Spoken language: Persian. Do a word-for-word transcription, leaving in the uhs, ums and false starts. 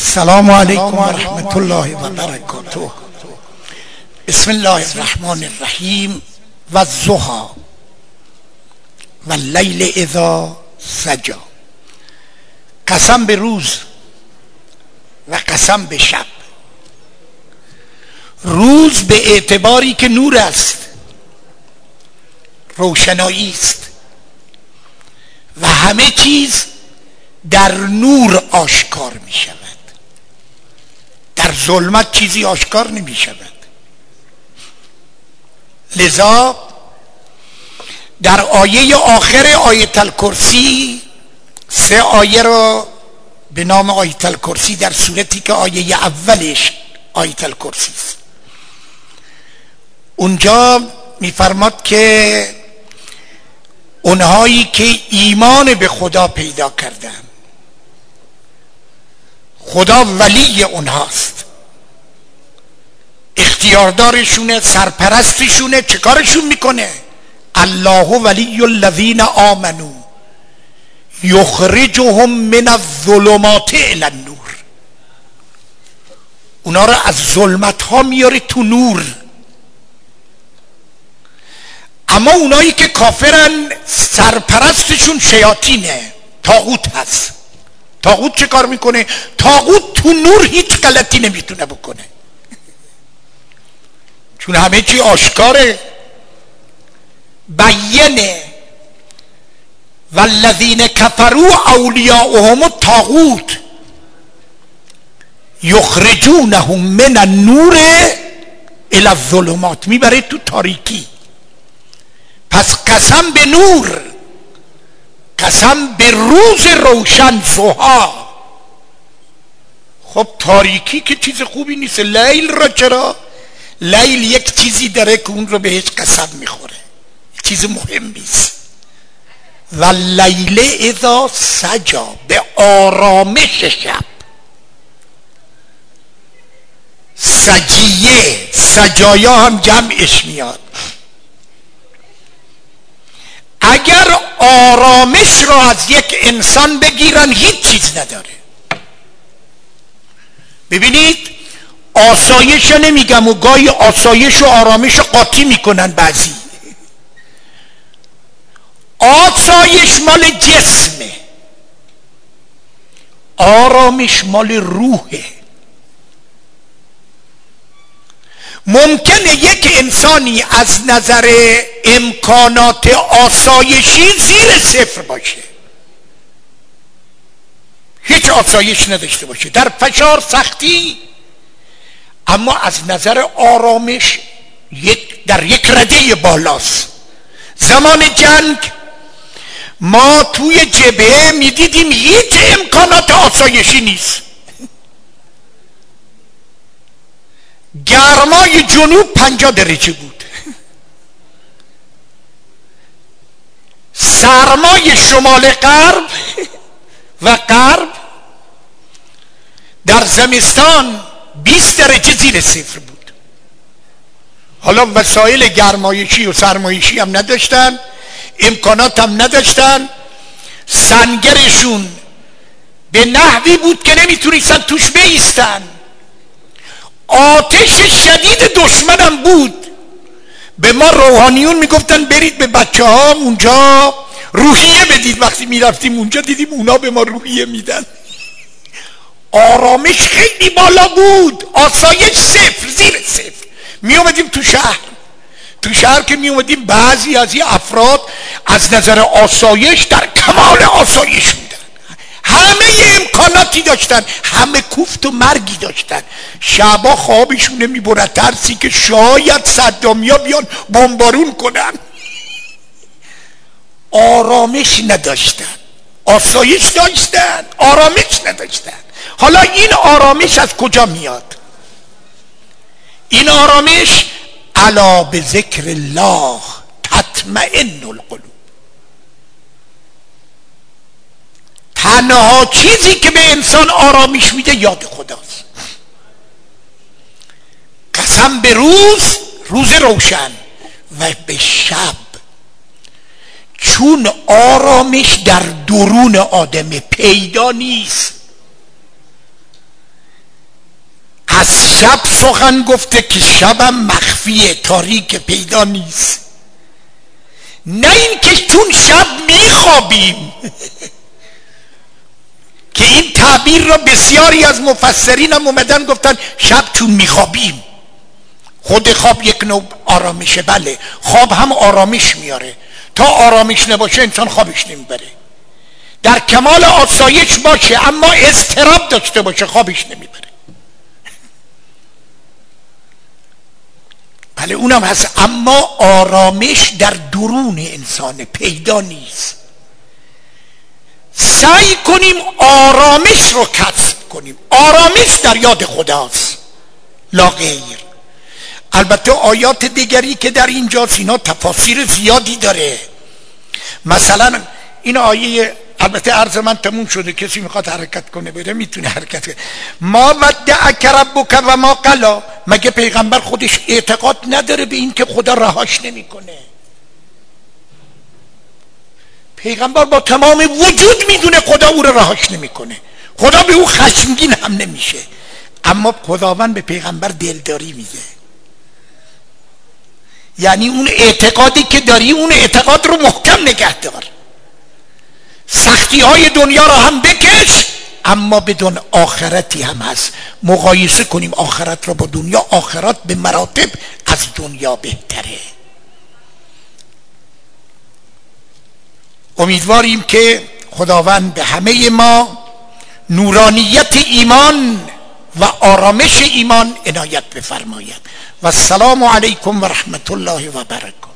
السلام علیکم و رحمت الله و برکاته. بسم الله الرحمن الرحیم. و الضحی و اللیل اذا سجی. قسم به روز و قسم به شب. روز به اعتباری که نور است، روشنایی است و همه چیز در نور آشکار می شود، در ظلمت چیزی آشکار نمی شود. لذا در آیه آخر آیت الکرسی، سه آیه را به نام آیت الکرسی در صورتی که آیه اولش آیت الکرسی است، اونجا میفرماد که اونهایی که ایمان به خدا پیدا کردن، خدا ولی اونهاست، اختیاردارشونه، سرپرستشونه. چه کارشون میکنه؟ الله ولی الذین آمنوا یخرجهم من الظلمات الی النور. اونا را از ظلمت ها میاره تو نور. اما اونایی که کافرن سرپرستشون شیاطینه، طاغوت هست. طاغوت چه کار میکنه؟ طاغوت تو نور هیچ غلطی نمیتونه بکنه، چون همه چی آشکاره، بیانه. والذین کفروا اولیاؤهم الطاغوت یخرجونهم من النور الی الظلمات. میبره تو تاریکی. پس قسم به نور، قسم به روز روشن، ضحی. خب تاریکی که چیز خوبی نیست. لیل را چرا؟ لیل یک چیزی داره که اون رو بهش قسم میخوره، چیز مهمی است. و لیل اذا سجی، به آرامش شب. سجیه، سجایا هم جمعش میاد. اگر آرامش را از یک انسان بگیرن هیچ چیز نداره. ببینید آسایش نمیگم و گاهی آسایش و آرامش رو قاطی میکنن بعضی. آسایش مال جسمه، آرامش مال روحه. ممکنه یک انسانی از نظر امکانات آسایشی زیر صفر باشه، هیچ آسایش نداشته باشه، در فشار، سختی، اما از نظر آرامش یک در یک رده بالاست. زمان جنگ ما توی جبهه میدیدیم هیچ امکانات آسایشی نیست. گرمای جنوب پنجاه درجه بود، سرمای شمال غرب و غرب در زمستان بیست درجه زیر صفر بود. حالا وسایل گرمایشی و سرمایشی هم نداشتن، امکانات هم نداشتن. سنگرشون به نحوی بود که نمیتونستن توش بایستن. آتش شدید دشمنم بود. به ما روحانیون میگفتن برید به بچه ها اونجا روحیه بدید. وقتی میرفتیم اونجا دیدیم اونا به ما روحیه میدن. آرامش خیلی بالا بود، آسایش صفر، زیر صفر. می اومدیم تو شهر تو شهر که می اومدیم بعضی از این افراد از نظر آسایش در کمال آسایش بودن، همه امکاناتی داشتن، همه کوفت و مرگی داشتن. شبا خوابشون نمی برد، ترسی که شاید صدامیا بیان بمبارون کنن. آرامش نداشتن، آسایش داشتن، آرامش نداشتن. حالا این آرامش از کجا میاد؟ این آرامش الا بذکر الله تطمئن القلوب. تنها چیزی که به انسان آرامش میده یاد خداست. قسم به روز، روز روشن، و به شب، چون آرامش در درون آدم پیدا نیست. شب سخن گفته که شبم مخفیه، تاریک پیدا نیست. نه این که چون شب میخوابیم که این تعبیر را بسیاری از مفسرین هم اومدن گفتن شب چون میخوابیم. خود خواب یک نوع آرامشه، بله خواب هم آرامش میاره، تا آرامش نباشه انسان خوابش نمیبره. در کمال آسایش باشه اما اضطراب داشته باشه خوابش نمیبره. بله اونم هست، اما آرامش در درون انسان پیدا نیست. سعی کنیم آرامش رو کسب کنیم. آرامش در یاد خداست لا غیر. البته آیات دیگری که در اینجا اینا تفاسیر زیادی داره. مثلا این آیه، البته عرض من تموم شده، کسی میخواد حرکت کنه بره میتونه حرکت کنه. ما ودعک ربک و ما قلا. مگه پیغمبر خودش اعتقاد نداره به این که خدا رهاش نمیکنه؟ پیغمبر با تمام وجود میدونه خدا او رو رهاش نمیکنه، خدا به او خشمگین هم نمیشه، اما خداوند به پیغمبر دلداری میده. یعنی اون اعتقادی که داری اون اعتقاد رو محکم نگه دار، سختی های دنیا رو هم بکش، اما بدون آخرتی هم هست. مقایسه کنیم آخرت رو با دنیا، آخرت به مراتب از دنیا بهتره. امیدواریم که خداوند به همه ما نورانیت ایمان و آرامش ایمان عنایت بفرماید. و السلام علیکم و رحمت الله و برکاته.